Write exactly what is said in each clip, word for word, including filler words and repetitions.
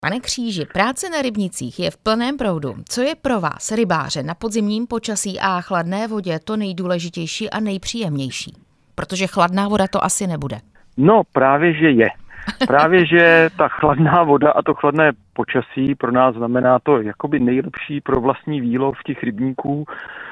Pane Kříži, práce na rybnicích je v plném proudu. Co je pro vás, rybáře, na podzimním počasí a chladné vodě to nejdůležitější a nejpříjemnější? Protože chladná voda to asi nebude. No právě, že je. Právě, že ta chladná voda a to chladné počasí pro nás znamená to jakoby nejlepší pro vlastní výlov těch rybníků,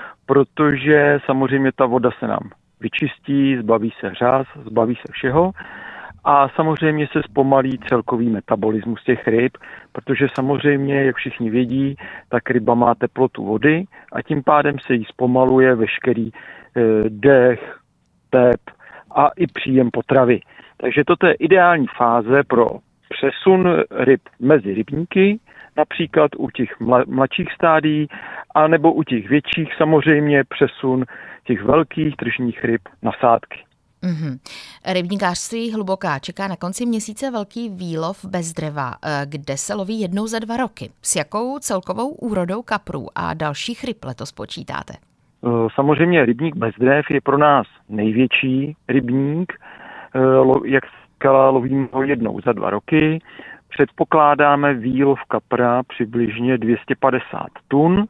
protože samozřejmě ta voda se nám vyčistí, zbaví se řas, zbaví se všeho a samozřejmě se zpomalí celkový metabolismus těch ryb, protože samozřejmě, jak všichni vědí, tak ryba má teplotu vody a tím pádem se jí zpomaluje veškerý eh, dech, tep a i příjem potravy. Takže toto je ideální fáze pro přesun ryb mezi rybníky, například u těch mladších stádií, anebo u těch větších samozřejmě přesun těch velkých tržních ryb na sádky. Mm-hmm. Rybníkářství Hluboká čeká na konci měsíce velký výlov bez dřeva, kde se loví jednou za dva roky. S jakou celkovou úrodou kaprů a dalších ryb letos počítáte? Samozřejmě rybník bez dřev je pro nás největší rybník. Jak říkala, lovíme ho jednou za dva roky. Předpokládáme výlov kapra přibližně dvě stě padesát tun.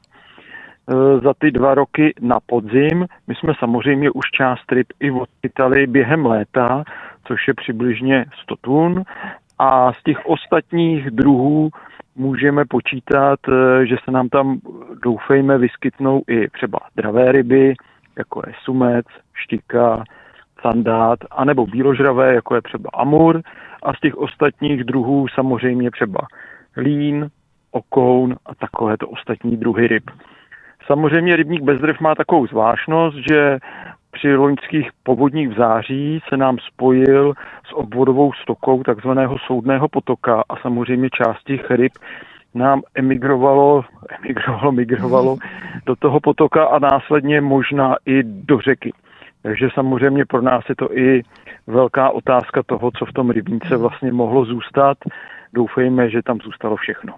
Za ty dva roky na podzim. My jsme samozřejmě už část ryb i odchytali během léta, což je přibližně sto tun. A z těch ostatních druhů můžeme počítat, že se nám tam, doufejme, vyskytnou i třeba dravé ryby, jako je sumec, štika, sandát, anebo bíložravé, jako je třeba amur. A z těch ostatních druhů samozřejmě třeba lín, okoun a takovéto ostatní druhy ryb. Samozřejmě rybník bez dřev má takovou zvláštnost, že při loňských povodních v září se nám spojil s obvodovou stokou takzvaného Soudného potoka a samozřejmě část těch ryb nám emigrovalo, emigrovalo, migrovalo do toho potoka a následně možná i do řeky. Takže samozřejmě pro nás je to i velká otázka toho, co v tom rybníce vlastně mohlo zůstat. Doufejme, že tam zůstalo všechno.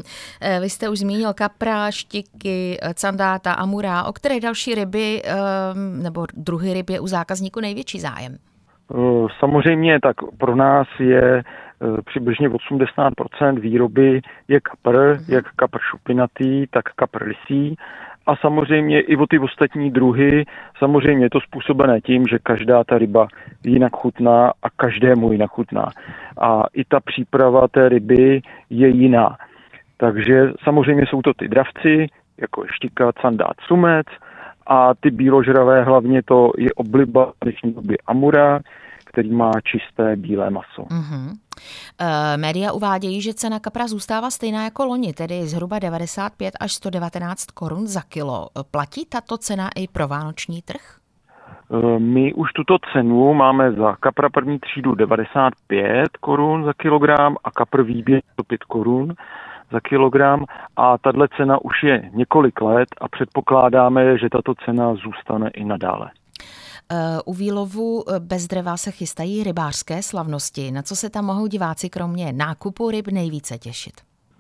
Vy jste už zmínil kapra, štiky, sandáta, amura. O které další ryby nebo druhy ryb je u zákazníků největší zájem? Samozřejmě tak pro nás je přibližně osmdesát procent výroby je kapr, jak kapr šupinatý, tak kapr lisý. A samozřejmě i o ty ostatní druhy, samozřejmě je to způsobené tím, že každá ta ryba jinak chutná a každému jinak chutná. A i ta příprava té ryby je jiná. Takže samozřejmě jsou to ty dravci, jako je štika, sandát, sumec a ty bíložravé, hlavně to je obliba dnešní doby amura, který má čisté bílé maso. Mm-hmm. E, média uvádějí, že cena kapra zůstává stejná jako loni, tedy zhruba devadesát pět až sto devatenáct korun za kilo. Platí tato cena i pro vánoční trh? E, my už tuto cenu máme za kapra první třídu devadesát pět korun za kilogram a kapr výběr sto pět korun za kilogram a tahle cena už je několik let a předpokládáme, že tato cena zůstane i nadále. U výlovu bez dřeva se chystají rybářské slavnosti. Na co se tam mohou diváci kromě nákupu ryb nejvíce těšit?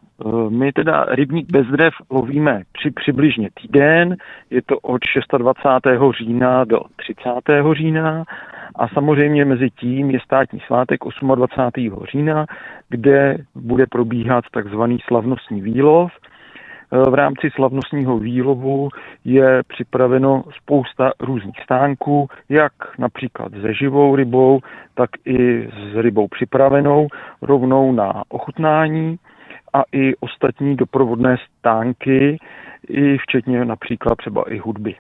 My teda rybník bez dřev lovíme při přibližně týden. Je to od dvacátého šestého října do třicátého října a samozřejmě mezi tím je státní svátek dvacátého osmého října, kde bude probíhat takzvaný slavnostní výlov. V rámci slavnostního výlovu je připraveno spousta různých stánků, jak například se živou rybou, tak i s rybou připravenou rovnou na ochutnání a i ostatní doprovodné stánky, i včetně například třeba i hudby.